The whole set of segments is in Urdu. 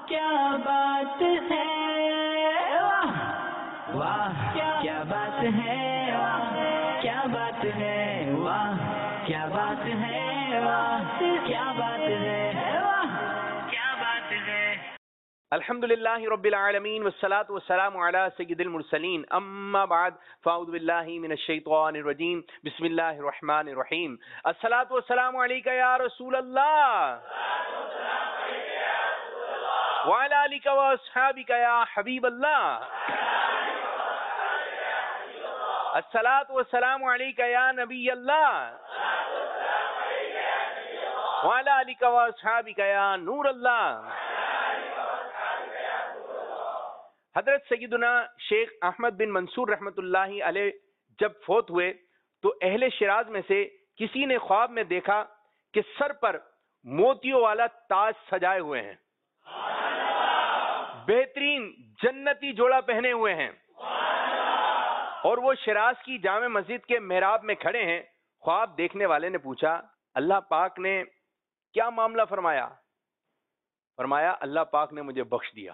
کیا بات ہے، واہ واہ کیا بات ہے، واہ کیا بات ہے، واہ کیا بات ہے، واہ کیا بات ہے، واہ کیا بات ہے۔ الحمدللہ رب العالمین والصلاة والسلام علی سید المرسلین، اما بعد فاعوذ باللہ من الشیطان الرجیم، بسم اللہ الرحمن الرحیم۔ الصلاة والسلام علیکہ یا رسول اللہ، وعلی آلک واصحابک یا حبیب اللہ، الصلاة والسلام علیکہ یا نبی اللہ، وعلی آلک واصحابک یا نور اللہ۔ حضرت سیدنا شیخ احمد بن منصور رحمت اللہ علیہ جب فوت ہوئے تو اہل شیراز میں سے کسی نے خواب میں دیکھا کہ سر پر موتیوں والا تاج سجائے ہوئے ہیں، بہترین جنتی جوڑا پہنے ہوئے ہیں، اور وہ شیراز کی جامع مسجد کے محراب میں کھڑے ہیں۔ خواب دیکھنے والے نے پوچھا اللہ پاک نے کیا معاملہ فرمایا؟ فرمایا اللہ پاک نے مجھے بخش دیا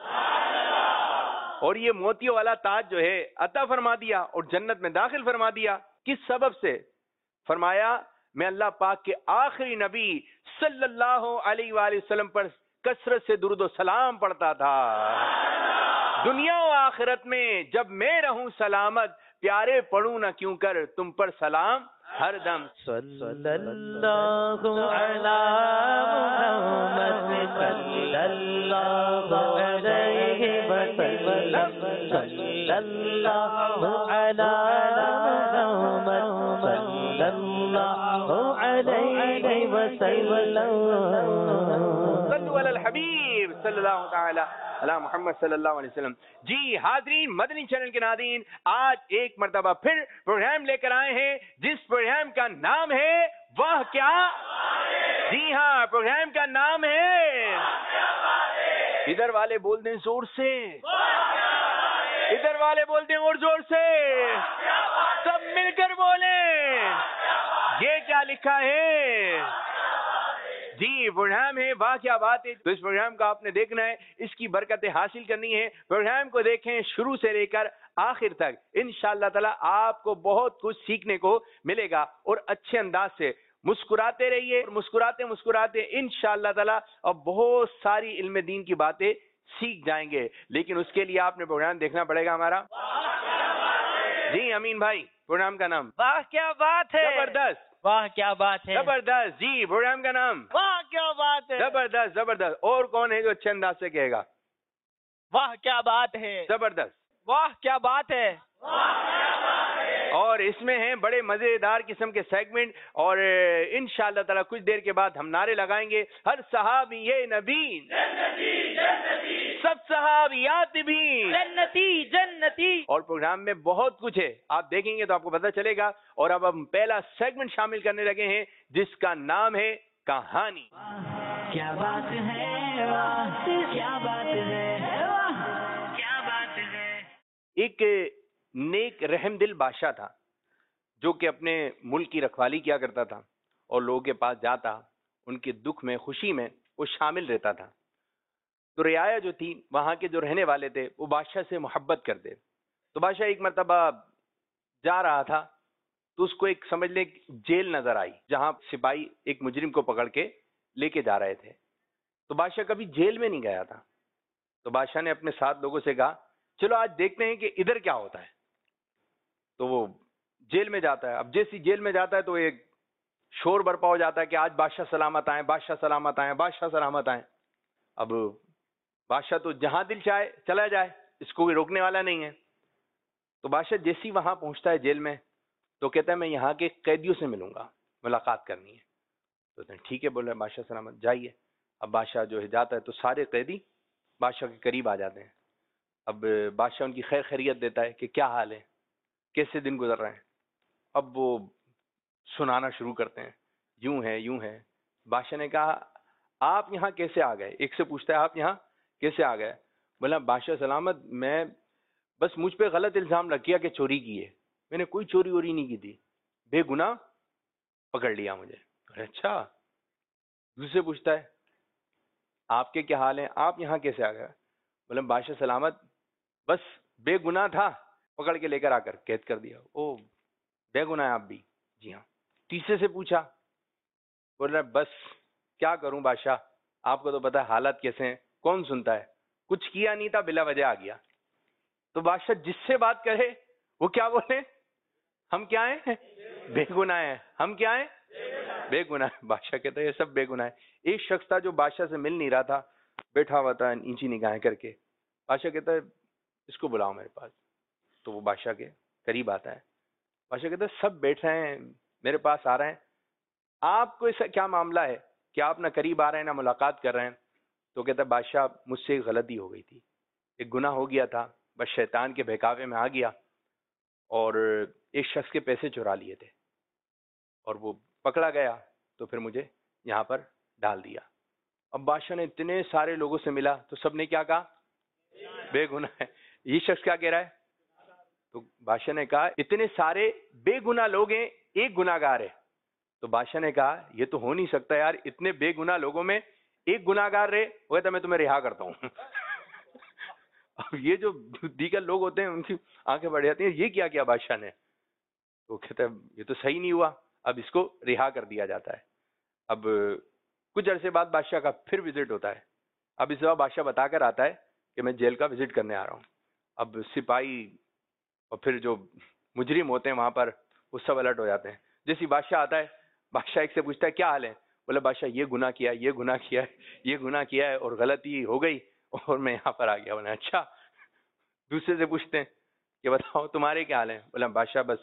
اور یہ موتیوں والا تاج جو ہے عطا فرما دیا اور جنت میں داخل فرما دیا۔ کس سبب سے؟ فرمایا میں اللہ پاک کے آخری نبی صلی اللہ علیہ وآلہ وسلم پر کثرت سے درود و سلام پڑھتا تھا۔ دنیا و آخرت میں جب میں رہوں سلامت، پیارے پڑھوں نہ کیوں کر تم پر سلام ہر دم۔ صلی اللہ علی محمد صلی اللہ علیہ وسلم، صلی اللہ علی محمد صلی اللہ علیہ وسلم۔ صلو علی الحبیب صلی اللہ تعالی علی محمد صلی اللہ علیہ وسلم۔ جی حاضرین، مدنی چینل کے ناظرین، آج ایک مرتبہ پھر پروگرام لے کر آئے ہیں جس پروگرام کا نام ہے واہ کیا، جی ہاں پروگرام کا نام ہے، ادھر والے بول دیں زور سے، ادھر والے بول دیں اور زور سے، سب مل کر بولیں یہ کیا لکھا ہے۔ جی پروگرام ہے واہ کیا بات ہے۔ تو اس پروگرام کا آپ نے دیکھنا ہے، اس کی برکتیں حاصل کرنی ہے۔ پروگرام کو دیکھیں شروع سے لے کر آخر تک، انشاءاللہ تعالی آپ کو بہت کچھ سیکھنے کو ملے گا، اور اچھے انداز سے مسکراتے رہیے، مسکراتے مسکراتے انشاءاللہ تعالی اور بہت ساری علم دین کی باتیں سیکھ جائیں گے۔ لیکن اس کے لیے آپ نے پروگرام دیکھنا پڑے گا ہمارا۔ جی امین بھائی، پروگرام کا نام واہ کیا بات ہے، زبردست، واہ کیا بات ہے، زبردست۔ جی پروگرام کا نام واہ کیا بات ہے، زبردست زبردست۔ اور کون ہے جو اچھے انداز سے کہے گا واہ کیا بات ہے، زبردست؟ واہ کیا بات ہے۔ اور اس میں ہیں بڑے مزیدار قسم کے سیگمنٹ، اور انشاءاللہ تعالی کچھ دیر کے بعد ہم نعرے لگائیں گے، ہر صحابی یہ نبی سب صحابیات بھی جنتی جنتی۔ اور پروگرام میں بہت کچھ ہے، آپ دیکھیں گے تو آپ کو پتہ چلے گا۔ اور اب ہم پہلا سیگمنٹ شامل کرنے لگے ہیں جس کا نام ہے کہانی۔ کیا بات ہے، واہ کیا بات ہے، واہ کیا بات ہے۔ ایک نیک رحم دل بادشاہ تھا جو کہ اپنے ملک کی رکھوالی کیا کرتا تھا اور لوگوں کے پاس جاتا، ان کے دکھ میں خوشی میں وہ شامل رہتا تھا۔ تو رعایا جو تھی، وہاں کے جو رہنے والے تھے، وہ بادشاہ سے محبت کرتے۔ تو بادشاہ ایک مرتبہ جا رہا تھا تو اس کو ایک سمجھ لیں جیل نظر آئی جہاں سپاہی ایک مجرم کو پکڑ کے لے کے جا رہے تھے۔ تو بادشاہ کبھی جیل میں نہیں گیا تھا، تو بادشاہ نے اپنے ساتھ لوگوں سے کہا چلو آج دیکھتے ہیں کہ ادھر کیا ہوتا ہے۔ تو وہ جیل میں جاتا ہے۔ اب جیسی جیل میں جاتا ہے تو ایک شور برپا ہو جاتا ہے کہ آج بادشاہ سلامت آئیں، بادشاہ سلامت آئیں، بادشاہ سلامت آئیں۔ اب بادشاہ تو جہاں دل چاہے چلا جائے، اس کو کوئی روکنے والا نہیں ہے۔ تو بادشاہ جیسی وہاں پہنچتا ہے جیل میں تو کہتا ہے میں یہاں کے قیدیوں سے ملوں گا، ملاقات کرنی ہے۔ تو ٹھیک ہے، بولے بادشاہ سلامت جائیے۔ اب بادشاہ جو ہے جاتا ہے تو سارے قیدی بادشاہ کے قریب آ جاتے ہیں۔ اب بادشاہ ان کی خیر خیریت دیتا ہے کہ کیا حال ہے، کیسے دن گزر رہے ہیں۔ اب وہ سنانا شروع کرتے ہیں، یوں ہے یوں ہے۔ بادشاہ نے کہا آپ یہاں کیسے آ گئے؟ ایک سے پوچھتا ہے آپ یہاں کیسے آ گئے؟ بولا بادشاہ سلامت میں بس مجھ پہ غلط الزام لگ گیا کہ چوری کی ہے، میں نے کوئی چوری ووری نہیں کی تھی، بے گناہ پکڑ لیا مجھے۔ اچھا۔ دوسرے پوچھتا ہے آپ کے کیا حال ہیں, آپ یہاں کیسے آ گئے؟ بولے بادشاہ سلامت, بس بے گناہ تھا, پکڑ کے لے کر آ کر قید کر دیا. او بے گناہ آپ بھی؟ جی ہاں. تیسرے سے پوچھا, بول رہا بس کیا کروں بادشاہ, آپ کو تو پتا ہے حالات کیسے ہیں, کون سنتا ہے, کچھ کیا نہیں تھا بلا وجہ آ گیا. تو بادشاہ جس سے بات کرے وہ کیا بولے, ہم کیا ہیں, بے گناہ ہیں. ہم کیا ہیں, بے گناہ. بادشاہ کہتا ہے یہ سب بے گناہ ہے. ایک شخص تھا جو بادشاہ سے مل نہیں رہا تھا, بیٹھا ہوا تھا نیچی نگاہیں کر کے. بادشاہ کہتا ہے اس کو بلاؤ میرے پاس. تو وہ بادشاہ کے قریب آتا ہے. بادشاہ کہتا ہے سب بیٹھ رہے ہیں, میرے پاس آ رہے ہیں, آپ کو ایسا کیا معاملہ ہے کہ آپ نہ قریب آ رہے ہیں نہ ملاقات کر رہے ہیں؟ تو کہتا ہے بادشاہ مجھ سے ایک غلطی ہو گئی تھی, ایک گناہ ہو گیا تھا, بس شیطان کے بہکاوے میں آ گیا اور ایک شخص کے پیسے چرا لیے تھے اور وہ پکڑا گیا تو پھر مجھے یہاں پر ڈال دیا. اب بادشاہ نے اتنے سارے لوگوں سے ملا تو سب نے کیا کہا, بے گناہ ہے. یہ شخص کیا کہہ رہا ہے؟ تو بادشاہ نے کہا اتنے سارے بے گناہ لوگ ہیں, ایک گناہ گار ہے. تو بادشاہ نے کہا یہ تو ہو نہیں سکتا یار, اتنے بے گناہ لوگوں میں ایک گناہ گار رہے. وہ کہتا میں تمہیں رہا کرتا ہوں. اب یہ جو دیگر لوگ ہوتے ہیں ان کی آنکھیں بڑھ جاتی ہیں, یہ کیا کیا بادشاہ نے. تو کہتا ہے یہ تو صحیح نہیں ہوا, اب اس کو رہا کر دیا جاتا ہے. اب کچھ عرصے بعد بادشاہ کا پھر وزٹ ہوتا ہے. اب اس دفعہ بادشاہ بتا کر آتا ہے کہ میں جیل کا وزٹ کرنے آ رہا ہوں. اب سپاہی اور پھر جو مجرم ہوتے ہیں وہاں پر وہ سب الرٹ ہو جاتے ہیں. جیسے بادشاہ آتا ہے, بادشاہ ایک سے پوچھتا ہے کیا حال ہے؟ بولے بادشاہ یہ گناہ کیا ہے, یہ گناہ کیا ہے, یہ گناہ کیا ہے اور غلطی ہو گئی اور میں یہاں پر آ گیا. بولے اچھا. دوسرے سے پوچھتے ہیں کہ بتاؤ تمہارے کیا حال ہیں؟ بولے بادشاہ بس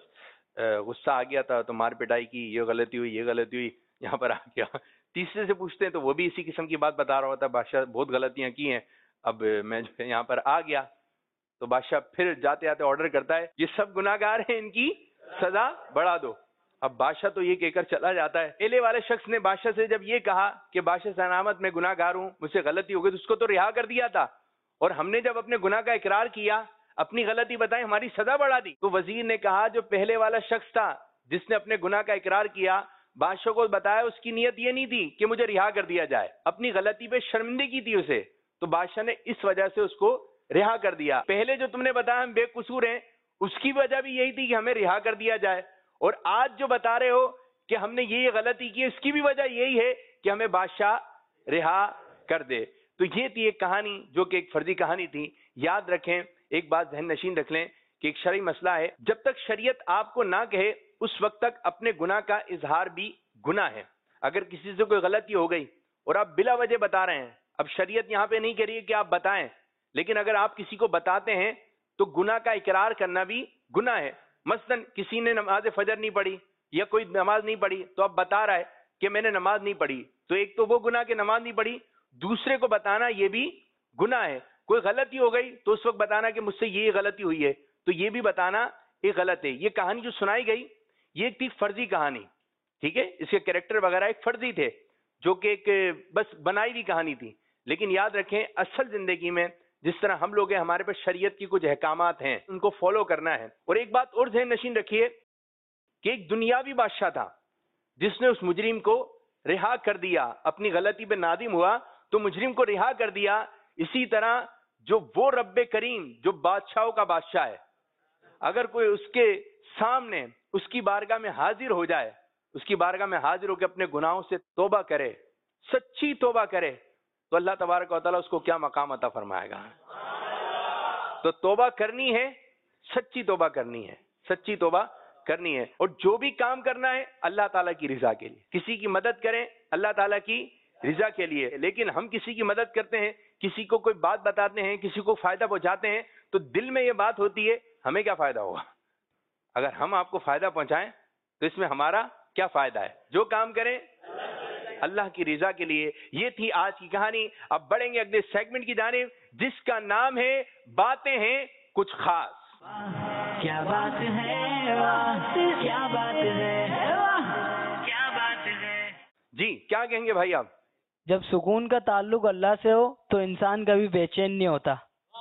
غصہ آ گیا تھا تو مار پٹائی کی, یہ غلطی ہوئی, یہ غلطی ہوئی, یہاں پر آ گیا. تیسرے سے پوچھتے ہیں تو وہ بھی اسی قسم کی بات بتا رہا ہوتا ہے, بادشاہ بہت غلطیاں کی ہیں, اب میں جو ہے یہاں پر آ گیا. تو بادشاہ پھر جاتے آتے آرڈر کرتا ہے یہ سب گناہ گار ہیں, ان کی سزا بڑھا دو. اب بادشاہ تو یہ کہہ کر چلا جاتا ہے. پہلے والے شخص نے بادشاہ سے جب یہ کہا کہ بادشاہ سلامت میں گناہ گار ہوں, مجھ سے غلطی ہو گئی, تو اس کو تو رہا کر دیا تھا, اور ہم نے جب اپنے گناہ کا اقرار کیا, اپنی غلطی بتائی, ہماری سزا بڑھا دی. تو وزیر نے کہا جو پہلے والا شخص تھا جس نے اپنے گناہ کا اقرار کیا, بادشاہ کو بتایا اس کی نیت یہ نہیں تھی کہ مجھے رہا کر دیا جائے, اپنی غلطی پہ شرمندگی تھی اسے, تو بادشاہ نے اس وجہ سے اس کو رہا کر دیا. پہلے جو تم نے بتایا ہم بے قصور ہیں, اس کی وجہ بھی یہی تھی کہ ہمیں رہا کر دیا جائے, اور آج جو بتا رہے ہو کہ ہم نے یہ غلطی کی, اس کی بھی وجہ یہی ہے کہ ہمیں بادشاہ رہا کر دے. تو یہ تھی ایک کہانی جو کہ ایک فرضی کہانی تھی. یاد رکھیں, ایک بات ذہن نشین رکھ لیں کہ ایک شرعی مسئلہ ہے, جب تک شریعت آپ کو نہ کہے اس وقت تک اپنے گناہ کا اظہار بھی گناہ ہے. اگر کسی سے کوئی غلطی ہو گئی اور آپ بلا وجہ بتا رہے ہیں, اب شریعت یہاں پہ نہیں کہہ رہی ہے کہ آپ بتائیں, لیکن اگر آپ کسی کو بتاتے ہیں تو گناہ کا اقرار کرنا بھی گناہ ہے. مثلا کسی نے نماز فجر نہیں پڑھی یا کوئی نماز نہیں پڑھی, تو اب بتا رہا ہے کہ میں نے نماز نہیں پڑھی, تو ایک تو وہ گناہ کہ نماز نہیں پڑھی, دوسرے کو بتانا یہ بھی گناہ ہے. کوئی غلطی ہو گئی تو اس وقت بتانا کہ مجھ سے یہ غلطی ہوئی ہے, تو یہ بھی بتانا یہ غلط ہے. یہ کہانی جو سنائی گئی یہ ایک تھی فرضی کہانی, ٹھیک ہے, اس کے کریکٹر وغیرہ ایک فرضی تھے جو کہ ایک بس بنائی ہوئی کہانی تھی. لیکن یاد رکھیں اصل زندگی میں جس طرح ہم لوگ ہیں, ہمارے پاس شریعت کی کچھ احکامات ہیں, ان کو فالو کرنا ہے. اور ایک بات اور ذہن نشین رکھیے کہ ایک دنیاوی بادشاہ تھا جس نے اس مجرم کو رہا کر دیا, اپنی غلطی پہ نادم ہوا تو مجرم کو رہا کر دیا. اسی طرح جو وہ رب کریم جو بادشاہوں کا بادشاہ ہے, اگر کوئی اس کے سامنے اس کی بارگاہ میں حاضر ہو جائے, اس کی بارگاہ میں حاضر ہو کے اپنے گناہوں سے توبہ کرے, سچی توبہ کرے, تو اللہ تبارک و تعالیٰ اس کو کیا مقام عطا فرمائے گا. تو توبہ کرنی ہے, سچی توبہ کرنی ہے, سچی توبہ کرنی ہے, اور جو بھی کام کرنا ہے اللہ تعالیٰ کی رضا کے لیے. کسی کی مدد کریں اللہ تعالیٰ کی رضا کے لیے. لیکن ہم کسی کی مدد کرتے ہیں, کسی کو کوئی بات بتاتے ہیں, کسی کو فائدہ پہنچاتے ہیں, تو دل میں یہ بات ہوتی ہے ہمیں کیا فائدہ ہوگا. اگر ہم آپ کو فائدہ پہنچائیں تو اس میں ہمارا کیا فائدہ ہے. جو کام کریں اللہ کی رضا کے لیے. یہ تھی آج کی کہانی. اب بڑھیں گے اگلے سیگمنٹ کی جانب جس کا نام ہے باتیں ہیں کچھ خاص. کیا بات ہے, واہ کیا بات ہے, واہ کیا بات ہے. جی کیا کہیں گے بھائی آپ؟ جب سکون کا تعلق اللہ سے ہو تو انسان کبھی بے چین نہیں ہوتا.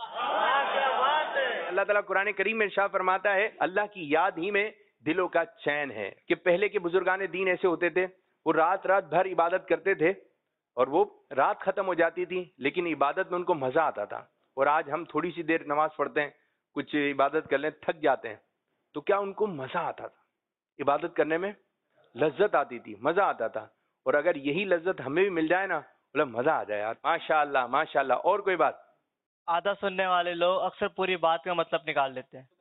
اللہ تعالیٰ قرآن کریم میں ارشاد فرماتا ہے اللہ کی یاد ہی میں دلوں کا چین ہے. کہ پہلے کے بزرگان دین ایسے ہوتے تھے, وہ رات رات بھر عبادت کرتے تھے اور وہ رات ختم ہو جاتی تھی لیکن عبادت میں ان کو مزہ آتا تھا. اور آج ہم تھوڑی سی دیر نماز پڑھتے ہیں, کچھ عبادت کر لیں, تھک جاتے ہیں, تو کیا ان کو مزہ آتا تھا, عبادت کرنے میں لذت آتی تھی, مزہ آتا تھا. اور اگر یہی لذت ہمیں بھی مل جائے نا, بولے مزہ آ جائے یار, ماشاء اللہ ماشاء اللہ. اور کوئی بات؟ آدھا سننے والے لوگ اکثر پوری بات کا مطلب نکال لیتے ہیں.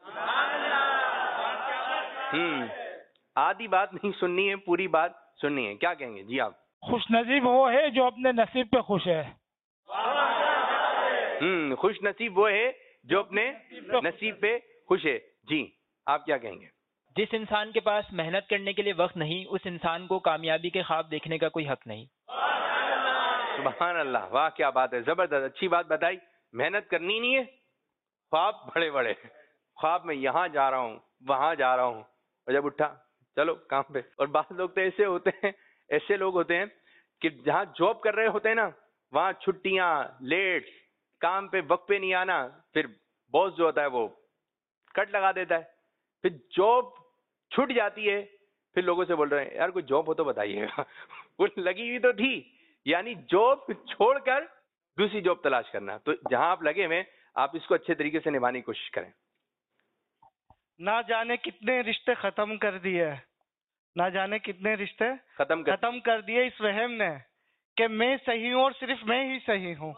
آدھی بات نہیں سننی ہے, پوری بات سننی ہے. کیا کہیں گے جی آپ؟ خوش نصیب وہ ہے جو اپنے نصیب پہ خوش ہے. خوش نصیب وہ ہے جو اپنے نصیب پہ خوش ہے. جی آپ کیا کہیں گے؟ جس انسان کے پاس محنت کرنے کے لیے وقت نہیں، اس انسان کو کامیابی کے خواب دیکھنے کا کوئی حق نہیں. سبحان اللہ, واہ کیا بات ہے, زبردست, اچھی بات بتائی. محنت کرنی نہیں ہے, خواب بڑے بڑے, خواب میں یہاں جا رہا ہوں وہاں جا رہا ہوں, اور جب اٹھا چلو کام پہ. اور بعض لوگ تو ایسے ہوتے ہیں, ایسے لوگ ہوتے ہیں کہ جہاں جاب کر رہے ہوتے ہیں نا, وہاں چھٹیاں, لیٹ, کام پہ وقت پہ نہیں آنا, پھر باس جو ہوتا ہے وہ کٹ لگا دیتا ہے. پھر جاب چھٹ جاتی ہے, پھر لوگوں سے بول رہے ہیں یار کوئی جاب ہو تو بتائیے گا. وہ لگی ہوئی تو تھی, یعنی جاب چھوڑ کر دوسری جاب تلاش کرنا. تو جہاں آپ لگے ہوئے آپ اس کو اچھے طریقے سے نبھانے کی کوشش کریں. نہ جانے کتنے رشتے ختم کر دیے, نہ جانے کتنے رشتے ختم کر دیے اس وہم نے کہ میں صحیح ہوں اور صرف میں ہی صحیح ہوں.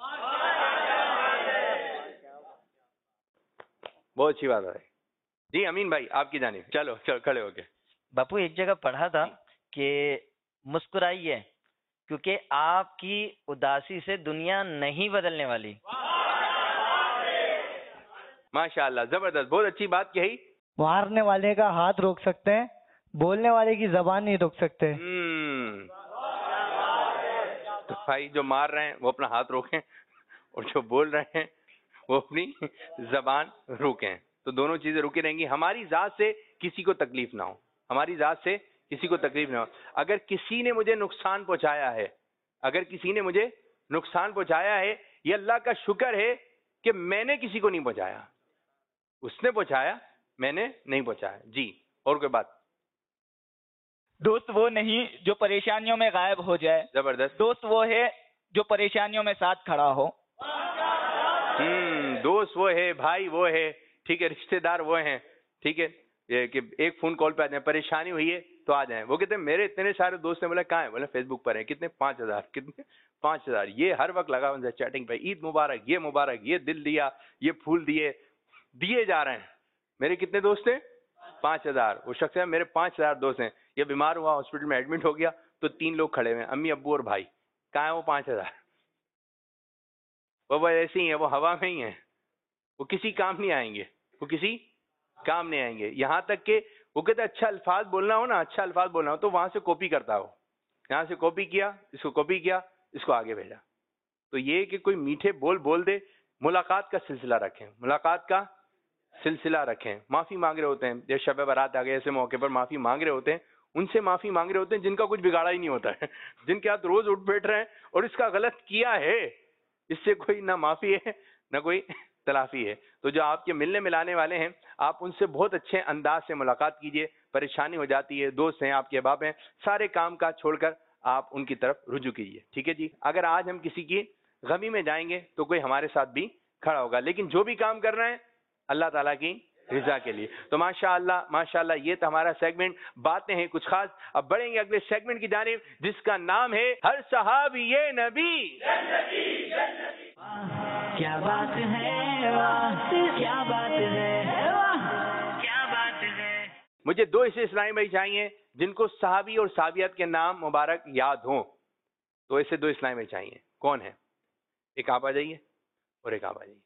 بہت اچھی بات ہے. جی امین بھائی آپ کی جانب, چلو کھڑے ہو کے. باپو ایک جگہ پڑھا تھا کہ مسکرائیے کیونکہ آپ کی اداسی سے دنیا نہیں بدلنے والی. ماشاء اللہ, زبردست, بہت اچھی بات کہی. مارنے والے کا ہاتھ روک سکتے ہیں, بولنے والے کی زبان نہیں روک سکتے. تو بھائی جو مار رہے ہیں وہ اپنا ہاتھ روکیں, اور جو بول رہے ہیں وہ اپنی زبان روکیں. تو دونوں چیزیں رکی رہیں گی. ہماری ذات سے کسی کو تکلیف نہ ہو, ہماری ذات سے کسی کو تکلیف نہ ہو. اگر کسی نے مجھے نقصان پہنچایا ہے, اگر کسی نے مجھے نقصان پہنچایا ہے, یہ اللہ کا شکر ہے کہ میں نے کسی کو نہیں پہنچایا, اس نے پہنچایا, میں نے نہیں پہنچایا. جی اور کوئی بات؟ دوست وہ نہیں جو پریشانیوں میں غائب ہو جائے. زبردست. دوست وہ ہے جو پریشانیوں میں ساتھ کھڑا ہو. دوست وہ ہے, بھائی وہ ہے, ٹھیک ہے, رشتہ دار وہ ہیں, ٹھیک ہے, یہ کہ ایک فون کال پہ آ جائیں, پریشانی ہوئی ہے تو آ جائیں. وہ کہتے ہیں میرے اتنے سارے دوست ہیں. بولے کہاں ہیں؟ بولے فیس بک پر ہیں. کتنے؟ 5000. کتنے؟ 5000. یہ ہر وقت لگا ہوا چیٹنگ پہ, عید مبارک, یہ مبارک, یہ دل دیا, یہ پھول دیے جا رہے ہیں. میرے کتنے دوست ہیں؟ 5000. وہ شخص ہے میرے 5000 دوست ہیں. یہ بیمار ہوا, ہاسپٹل میں ایڈمٹ ہو گیا, تو 3 لوگ کھڑے ہوئے ہیں, امی ابو اور بھائی. کہاں ہیں وہ 5000؟ وہ ایسے ہی ہیں, وہ ہوا میں ہی ہیں, وہ کسی کام نہیں آئیں گے, وہ کسی کام نہیں آئیں گے. یہاں تک کہ وہ کہتے ہیں اچھا الفاظ بولنا ہو نا, اچھا الفاظ بولنا ہو تو وہاں سے کاپی کرتا ہو, یہاں سے کاپی کیا, اس کو کاپی کیا, اس کو آگے بھیجا. تو یہ کہ کوئی میٹھے بول دے. ملاقات کا سلسلہ رکھیں, ملاقات کا سلسلہ رکھیں. معافی مانگ رہے ہوتے ہیں, جیسے شب برات آ گئے, ایسے موقع پر معافی مانگ رہے ہوتے ہیں, ان سے معافی مانگ رہے ہوتے ہیں جن کا کچھ بگاڑا ہی نہیں ہوتا ہے, جن کے ہاتھ روز اٹھ بیٹھ رہے ہیں اور اس کا غلط کیا ہے, اس سے کوئی نہ معافی ہے نہ کوئی تلافی ہے. تو جو آپ کے ملنے ملانے والے ہیں, آپ ان سے بہت اچھے انداز سے ملاقات کیجئے. پریشانی ہو جاتی ہے, دوست ہیں, آپ کے احباب ہیں, سارے کام کاج چھوڑ کر آپ ان کی طرف رجوع کیجئے. ٹھیک ہے جی. اگر آج ہم کسی کی غمی میں جائیں گے تو کوئی ہمارے ساتھ بھی کھڑا ہوگا, لیکن جو بھی کام کر رہے ہیں اللہ تعالیٰ کی رضا کے لیے. تو ماشاءاللہ یہ تو ہمارا سیگمنٹ باتیں ہیں کچھ خاص. اب بڑھیں گے اگلے سیگمنٹ کی جانب, جس کا نام ہے ہر صحابی یہ نبی. کیا بات ہے, واہ کیا بات ہے, واہ کیا بات ہے. مجھے 2 ایسے اسلامی بھائی چاہیے جن کو صحابی اور صحابیات کے نام مبارک یاد ہوں. تو ایسے 2 اسلامی بھائی چاہیے. کون ہیں؟ ایک آپ آ جائیے اور ایک آپ آ جائیے.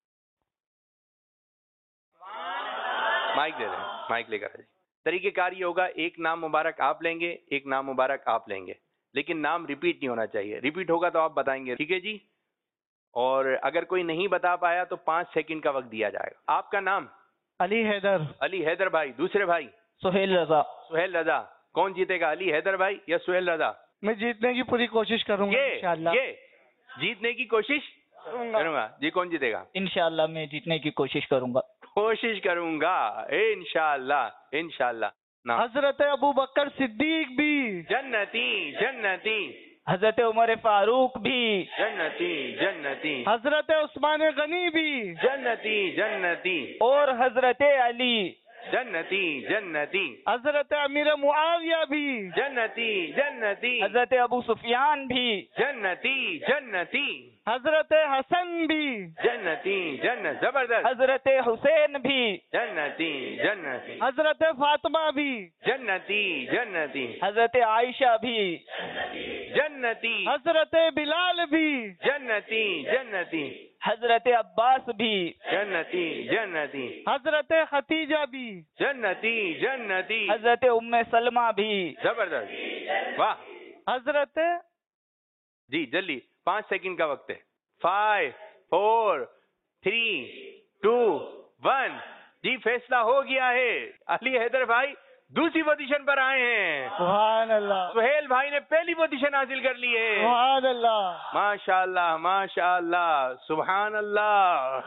مائک دے دیں, مائک لے کر آ جائیے. طریقہ کار یہ ہوگا, ایک نام مبارک آپ لیں گے, ایک نام مبارک آپ لیں گے, لیکن نام ریپیٹ نہیں ہونا چاہیے. ریپیٹ ہوگا تو آپ بتائیں گے. ٹھیک ہے جی. اور اگر کوئی نہیں بتا پایا تو 5 سیکنڈ کا وقت دیا جائے گا. آپ کا نام؟ علی حیدر. علی حیدر بھائی. دوسرے بھائی؟ سہیل رضا. سہیل رضا. کون جیتے گا, علی حیدر بھائی یا سہیل رضا؟ میں جیتنے کی پوری کوشش کروں گا انشاءاللہ. یہ جیتنے کی کوشش کروں گا. جی کون جیتے گا؟ انشاءاللہ میں جیتنے کی کوشش کروں گا. کوشش کروں گا انشاءاللہ. انشاءاللہ. حضرت ابو بکر صدیق بھی جنتی. جنتی. حضرت عمر فاروق بھی جنتی جنتی حضرت عثمان غنی بھی جنتی جنتی اور حضرت علی جنتی جنتی حضرت امیر معاویہ بھی جنتی جنتی حضرت ابو سفیان بھی جنتی جنتی حضرت حسن بھی جنتی جنت زبردست حضرت حسین بھی جنتی جنتی حضرت فاطمہ بھی جنتی جنتی حضرت عائشہ بھی جنتی حضرت بلال بھی جنتی جنتی حضرت عباس بھی جنتی جنتی حضرت ختیجہ بھی جنتی جنتی حضرت ام سلمہ بھی زبردست واہ حضرت جی جلدی 5 سیکنڈ کا وقت ہے 5 4 3 2 1 جی فیصلہ ہو گیا ہے علی حیدر بھائی دوسری پوزیشن پر آئے ہیں سبحان اللہ سہیل بھائی نے پہلی پوزیشن حاصل کر لی ہے سبحان اللہ ماشاء اللہ ماشاء اللہ سبحان اللہ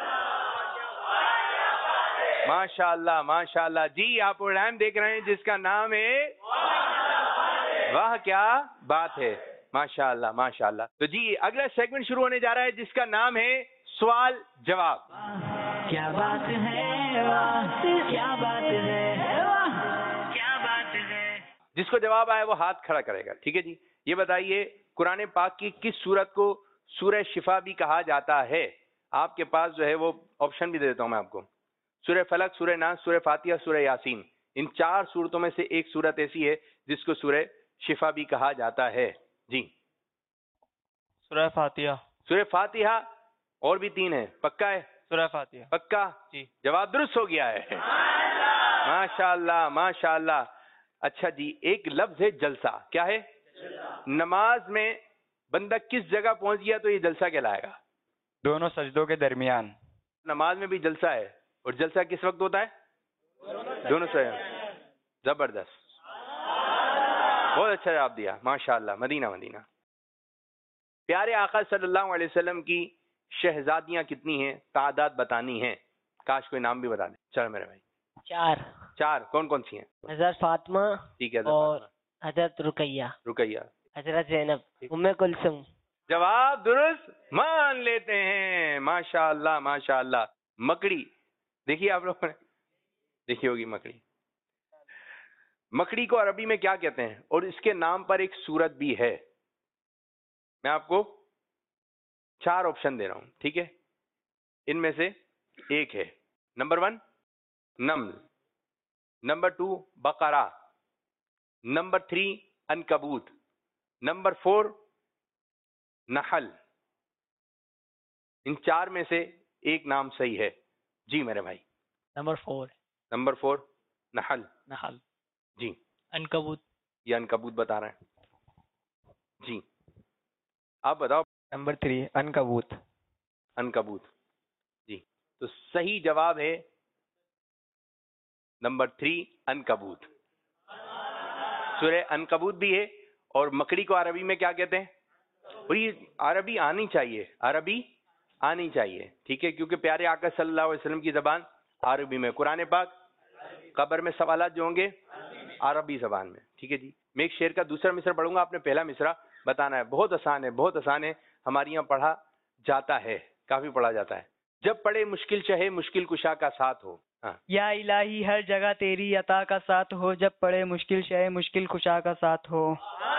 ماشاء اللہ ماشاء اللہ جی آپ پروگرام دیکھ رہے ہیں جس کا نام ہے واہ کیا بات ہے ماشاء اللہ ماشاء اللہ تو جی اگلا سیگمنٹ شروع ہونے جا رہا ہے جس کا نام ہے سوال جواب کیا بات ہے واہ کیا بات ہے واہ کیا بات ہے جس کو جواب آئے وہ ہاتھ کھڑا کرے گا ٹھیک ہے جی یہ بتائیے قرآن پاک کی کس سورت کو سورہ شفا بھی کہا جاتا ہے آپ کے پاس جو ہے وہ آپشن بھی دے دیتا ہوں میں آپ کو سورہ فلق سورہ ناس سورہ فاتحہ سورہ یاسین ان 4 سورتوں میں سے ایک سورت ایسی ہے جس کو سورہ شفا بھی کہا جاتا ہے جی سورہ فاتحہ سورہ فاتحہ اور بھی 3 ہیں پکا ہے سورہ فاتحہ پکا جی جواب درست ہو گیا ہے ماشاء اللہ ماشاء اللہ اچھا جی ایک لفظ ہے جلسہ کیا ہے نماز میں بندہ کس جگہ پہنچ گیا تو یہ جلسہ کہلائے گا دونوں سجدوں کے درمیان نماز میں بھی جلسہ ہے اور جلسہ کس وقت ہوتا ہے دونوں سے زبردست بہت اچھا جواب دیا ماشاء اللہ مدینہ مدینہ پیارے آقا صلی اللہ علیہ وسلم کی شہزادیاں کتنی ہیں تعداد بتانی ہے کاش کوئی نام بھی بتا دیں چلو میرے بھائی 4 کون کون سی ہیں حضرت فاطمہ ٹھیک ہے اور حضرت رقیہ رقیہ حضرت زینب ام کلثوم جواب درست مان لیتے ہیں ماشاء اللہ مکڑی دیکھیے آپ لوگوں نے دیکھی ہوگی مکڑی کو عربی میں کیا کہتے ہیں اور اس کے نام پر ایک سورت بھی ہے میں آپ کو 4 آپشن دے رہا ہوں ٹھیک ہے ان میں سے ایک ہے نمبر 1 نمل نمبر 2 بقرہ نمبر 3 عنکبوت نمبر 4 نحل ان 4 میں سے ایک نام صحیح ہے جی میرے بھائی نمبر 4 نحل جی عنکبوت یہ عنکبوت بتا رہے ہیں جی آپ بتاؤ نمبر 3 عنکبوت عنکبوت جی تو صحیح جواب ہے نمبر 3 عنکبوت سورہ عنکبوت بھی ہے اور مکڑی کو عربی میں کیا کہتے ہیں اور یہ عربی آنی چاہیے ٹھیک ہے کیونکہ پیارے آقا صلی اللہ علیہ وسلم کی زبان عربی میں قرآن پاک قبر میں سوالات جو ہوں گے عربی زبان میں ٹھیک ہے جی میں ایک شعر کا دوسرا مصرع پڑھوں گا آپ نے پہلا مصرع بتانا ہے بہت آسان ہے ہمارے یہاں پڑھا جاتا ہے کافی پڑھا جاتا ہے جب پڑھے مشکل چاہے مشکل کشا کا ساتھ ہو یا الہی ہر جگہ تیری عطا کا ساتھ ہو جب پڑے مشکل شے مشکل کشا کا ساتھ ہو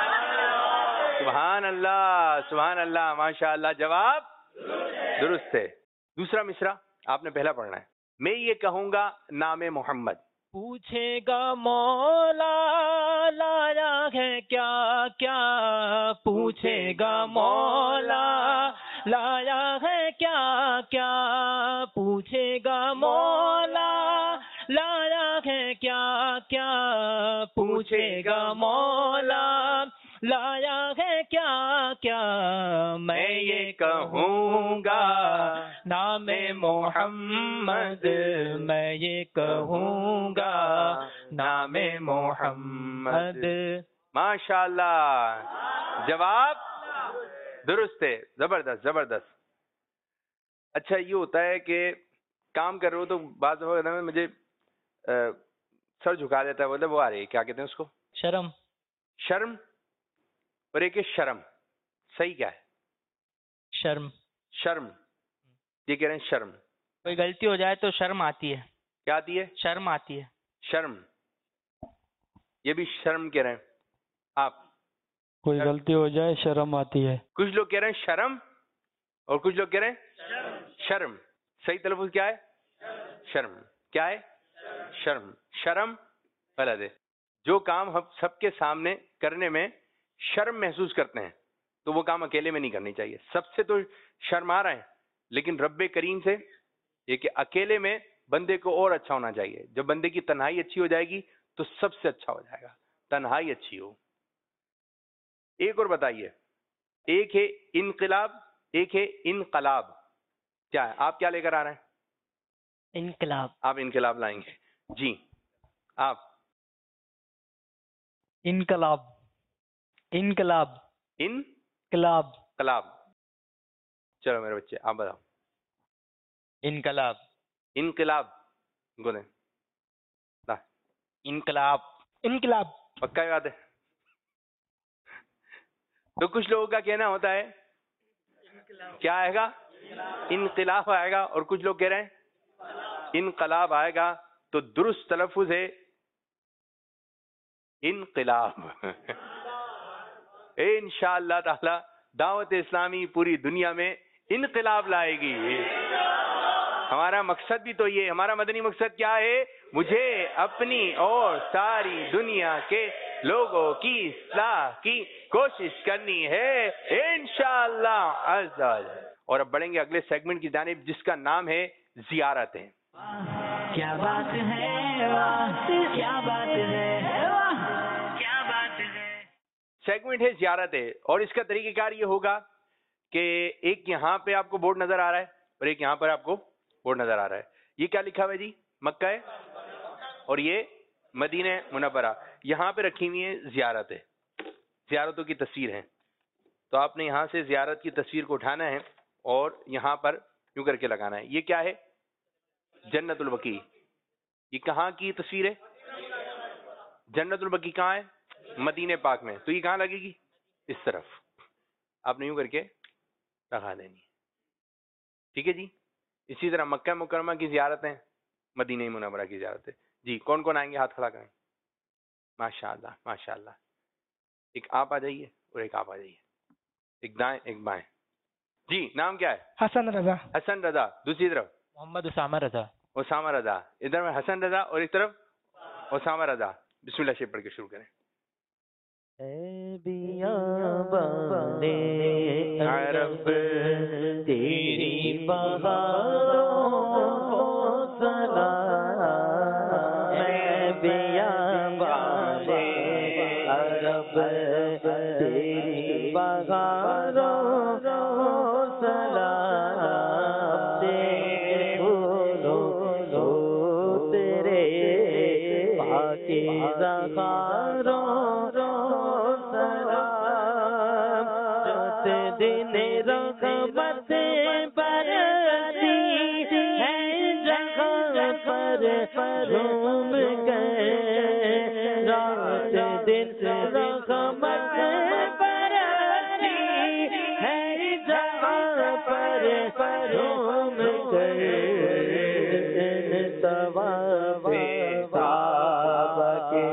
سبحان اللہ ماشاء اللہ جواب درست ہے دوسرا مصرع آپ نے پہلا پڑھنا ہے میں یہ کہوں گا نام محمد پوچھے گا مولا لایا ہے کیا کیا پوچھے گا مولا لایا ہے کیا کیا پوچھے گا مولا لایا ہے کیا کیا پوچھے گا مولا لایا ہے کیا کیا میں یہ کہوں گا نام محمد میں یہ کہوں گا نام محمد ماشاء اللہ جواب درست ہے زبردست اچھا یہ ہوتا ہے کہ کام کر رہے ہو تو بعض میں مجھے سر جھکا دیتا ہے وہ آ رہی ہے کیا کہتے ہیں اس کو شرم اور ایک ہے شرم. صحیح کیا ہے؟ شرم. شرم. یہ کہہ رہے ہیں شرم. کوئی غلطی ہو جائے تو شرم آتی ہے. کیا آتی ہے؟ شرم آتی ہے. شرم. یہ بھی شرم کہہ رہے ہیں آپ. کوئی غلطی ہو جائے شرم آتی ہے. کچھ لوگ کہہ رہے ہیں شرم اور کچھ لوگ کہہ رہے ہیں شرم. صحیح تلفظ کیا ہے؟ شرم. کیا ہے؟ شرم. شرم غلط ہے. جو کام ہم سب کے سامنے کرنے میں شرم محسوس کرتے ہیں تو وہ کام اکیلے میں نہیں کرنی چاہیے. سب سے تو شرم آ رہا ہے لیکن رب کریم سے یہ کہ اکیلے میں بندے کو اور اچھا ہونا چاہیے. جب بندے کی تنہائی اچھی ہو جائے گی تو سب سے اچھا ہو جائے گا. تنہائی اچھی ہو. ایک اور بتائیے. ایک ہے انقلاب, ایک ہے انقلاب. کیا ہے؟ آپ کیا لے کر آ رہے ہیں؟ انقلاب. آپ انقلاب لائیں گے. جی آپ. انقلاب. انقلاب. انقلاب. انقلاب. چلو میرے بچے آپ بتاؤ. انقلاب. انقلاب گولیں. انقلاب. انقلاب. پکا یاد ہے؟ تو کچھ لوگوں کا کہنا ہوتا ہے کیا آئے گا؟ انقلاب آئے گا, اور کچھ لوگ کہہ رہے ہیں انقلاب آئے گا. تو درست تلفظ ہے انقلاب. انشاءاللہ تعالی دعوت اسلامی پوری دنیا میں انقلاب لائے گی. ہمارا مقصد بھی تو یہ, ہمارا مدنی مقصد کیا ہے؟ مجھے اپنی اور ساری دنیا کے لوگوں کی اصلاح کی کوشش کرنی ہے انشاءاللہ عز و جل. اور اب بڑھیں گے اگلے سیگمنٹ کی جانب جس کا نام ہے زیارتیں. کیا بات ہے واہ کیا بات ہے واہ کیا بات ہے. سیگمنٹ ہے زیارتیں, اور اس کا طریقہ کار یہ ہوگا کہ ایک یہاں پہ آپ کو بورڈ نظر آ رہا ہے اور ایک یہاں پر آپ کو بورڈ نظر آ رہا ہے. یہ کیا لکھا ہوا ہے جی؟ مکہ ہے, اور یہ مدینہ منورہ. یہاں پہ رکھی ہوئی ہیں زیارتیں, زیارتوں کی تصویر ہیں. تو آپ نے یہاں سے زیارت کی تصویر کو اٹھانا ہے اور یہاں پر یوں کر کے لگانا ہے. یہ کیا ہے؟ جنت البقیع. یہ کہاں کی تصویر ہے؟ جنت البقیع کہاں ہے؟ مدینہ پاک میں. تو یہ کہاں لگے گی؟ اس طرف. آپ نے یوں کر کے لگا دینی. ٹھیک ہے جی. اسی طرح مکہ مکرمہ کی زیارتیں, مدینہ منورہ کی زیارتیں. جی کون کون آئیں گے؟ ہاتھ کھڑا کریں. ماشاء اللہ ماشاء اللہ. ایک آپ آ جائیے اور ایک آپ آ جائیے. ایک دائیں ایک بائیں. جی نام کیا ہے؟ حسن رضا. حسن رضا. دوسری طرف محمد اسامہ رضا. اسامہ رضا. ادھر میں حسن رضا اور اس طرف اسامہ رضا. بسم اللہ شریف پڑھ کے شروع کریں. اے بیابان عرب تیری بہاروں کو سلام. اے بیابان عرب تیری بہاروں کو سلام. تیرے پھولوں کو تیرے پاکیزہ خاروں دن رغبت برتی ہے جگہ پر جھوم گئے. رات دن رغبت برتی ہے جگہ پر جھوم گئے. طواف کعبہ کے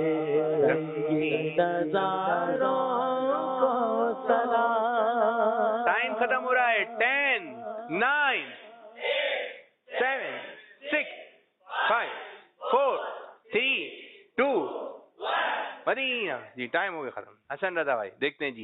رنگین نظاروں کو سلام. ٹائم ختم ہو رہا ہے. 10 9 7 6 5 4 3 2 مدینہ. جی ٹائم ہو گیا ختم. حسن رضا بھائی دیکھتے ہیں جی.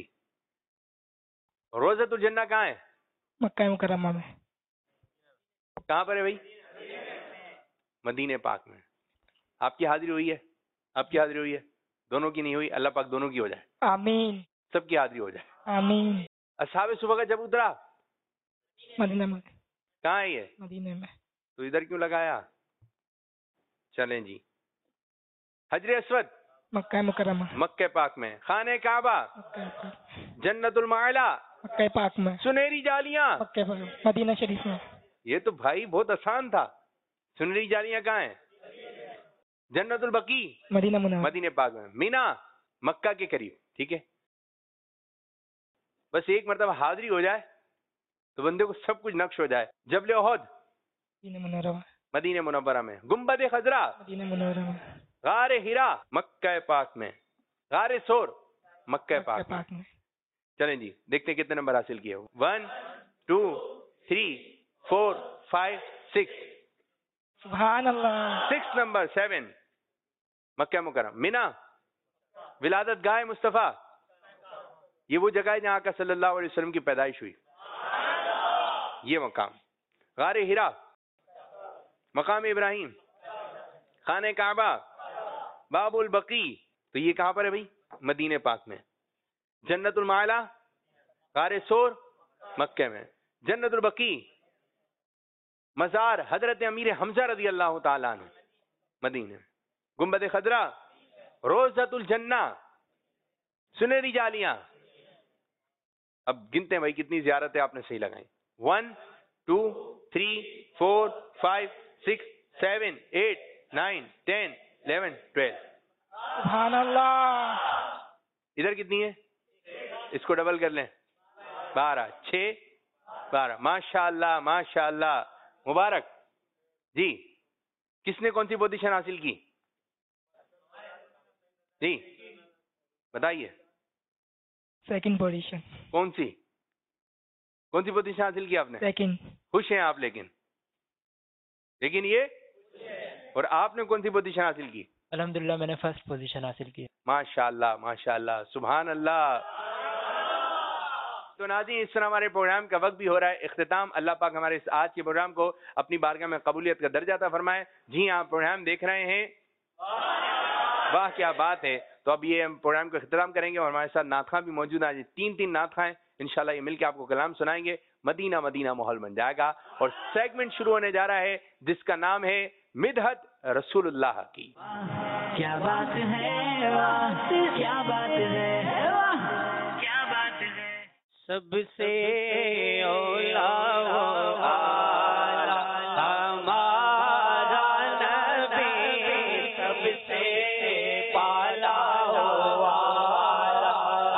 روزۃ الجنہ کہاں ہے؟ مکہ مکرمہ میں. کہاں پر ہے بھائی؟ مدینہ پاک میں. آپ کی حاضری ہوئی ہے؟ آپ کی حاضری ہوئی ہے؟ دونوں کی نہیں ہوئی. اللہ پاک دونوں کی ہو جائے. آمین. سب کی حاضری ہو جائے. آمین. اصحاب صبح کا جب اترا مدینہ میں. کہاں ہے یہ؟ مدینہ میں. تو ادھر کیوں لگایا؟ چلیں جی. حجر اسود مکہ مکرمہ. مکہ پاک میں. خانہ کعبہ مکہ جنت المعلا مکہ پاک میں. سنہری جالیاں مکہ پاک مدینہ شریف میں. یہ تو بھائی بہت آسان تھا. سنہری جالیاں کہاں ہیں؟ جنت البقیع مدینہ منورہ. مدینہ پاک میں. مینا مکہ کے قریب. ٹھیک ہے. بس ایک مرتبہ حاضری ہو جائے تو بندے کو سب کچھ نقش ہو جائے. جبل احد مدینہ منورہ میں, گنبد خضرا مدینہ منورہ میں, غار ہرا مکہ پاک میں, غار سور مکہ پاک میں. چلیں جی دیکھتے ہیں کتنے نمبر حاصل کیے. 1 2 3 4 5 6. سبحان اللہ. 6 نمبر 7 مکہ مکرم. مینا ولادت گاہ مصطفیٰ, یہ وہ جگہ ہے جہاں آقا صلی اللہ علیہ وسلم کی پیدائش ہوئی, یہ مقام. غار ہرا, مقام ابراہیم, خانہ کعبہ, باب البقیع, تو یہ کہاں پر ہے بھائی؟ مدینہ پاک میں. جنت المعلا, غار سور مکہ میں. جنت البقیع مزار حضرت امیر حمزہ رضی اللہ تعالیٰ عنہ مدینہ. گنبد خضرا, روضۃ الجنہ, سنہری جالیاں. اب گنتے ہیں بھائی کتنی زیارتیں آپ نے صحیح لگائیں. 1 2 3 4 5 6 7 8 9 10 11 12. سبحان اللہ. ادھر کتنی ہے؟ اس کو ڈبل کر لیں, 12 6 12. ماشاء اللہ ماشاء اللہ, مبارک. جی کس نے کون سی پوزیشن حاصل کی؟ جی بتائیے. Second position. کون سی پوزیشن حاصل کی آپ نے؟ سیکنڈ. خوش ہیں آپ لیکن یہ, اور آپ نے کون سی پوزیشن حاصل کی؟ الحمدللہ میں نے فرسٹ پوزیشن حاصل کی. ماشاء اللہ ماشاء اللہ, سبحان اللہ. تو ناظرین اس طرح ہمارے پروگرام کا وقت بھی ہو رہا ہے اختتام. اللہ پاک ہمارے اس آج کے پروگرام کو اپنی بارگاہ میں قبولیت کا درجہ عطا فرمائے. جی آپ پروگرام دیکھ رہے ہیں, واہ کیا بات ہے. تو اب یہ ہم پروگرام کو اختتام کریں گے اور ہمارے ساتھ نعت خواں بھی موجود ہیں. 3 نعت خواں ہیں, انشاءاللہ یہ مل کے آپ کو کلام سنائیں گے. مدینہ مدینہ ماحول بن جائے گا. اور سیگمنٹ شروع ہونے جا رہا ہے جس کا نام ہے مدحت رسول اللہ کی. کیا بات ہے واہ, کیا بات ہے واہ, کیا بات ہے. سب سے اولا و اعلی ہمارا نبی, سب سے پالا و اعلی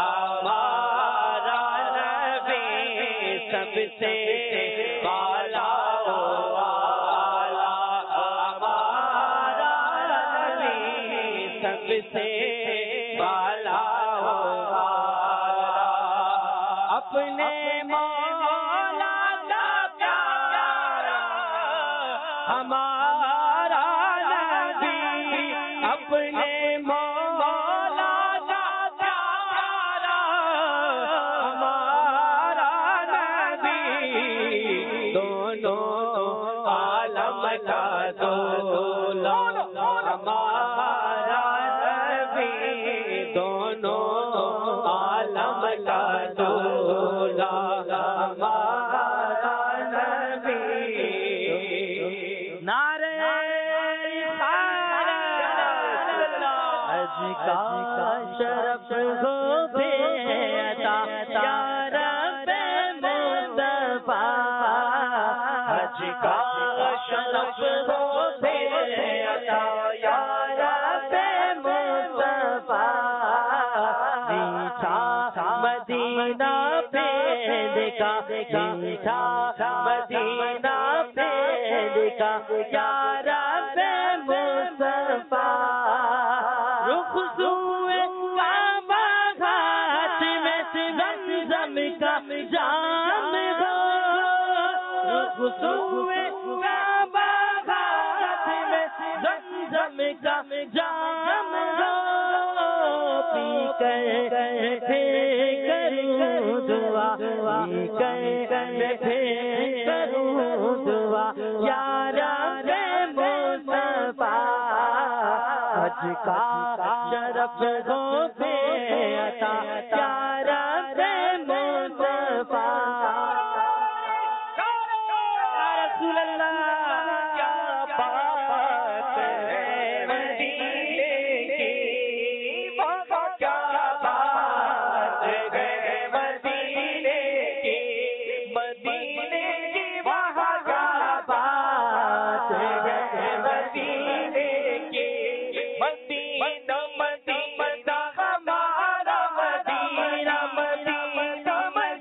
ہمارا نبی, سب سے پالا و اعلی ہمارا نبی, سب سے پالا و اعلی. اپنے مولا کا پیارا ہمارا نبی, اپنے مولا کا پیارا ہمارا نبی, دونوں عالم کا دولا ہمارا نبی, دونوں عالم کا دولا ہمارا نبی. نعرہ حج کا شرف ہو بے عطا یا رب مصطفیٰ, حج کا شرف ہو بے عطا یا رب مصطفیٰ. مدینہ پہ دیکھا, میٹھا مدینہ پہ دیکھا یا رب مصطفیٰ. رخ سوئے کعبہ, ہاتھ میں زمزم کا جام ہو, رخ سوئے کعبہ, ہاتھ میں زمزم کا جام ہو. پی کر کروں دعا, پی کر کروں دعا یا رب مصطفیٰ. حج کا شرف ہو بے عطا یا رب مصطفیٰ. یا رسول اللہ کیا بات ہے مدینے کی, کیا بات ہے مدینے کی, مدینے کی وہاں کیا بات ہے مدینے کی. مدینہ مدینہ ہمارا مدینہ, مدینہ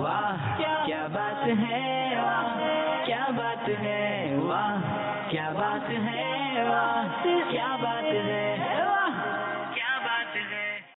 واہ کیا بات ہے، واہ کیا بات ہے، واہ کیا بات ہے، واہ کیا بات ہے.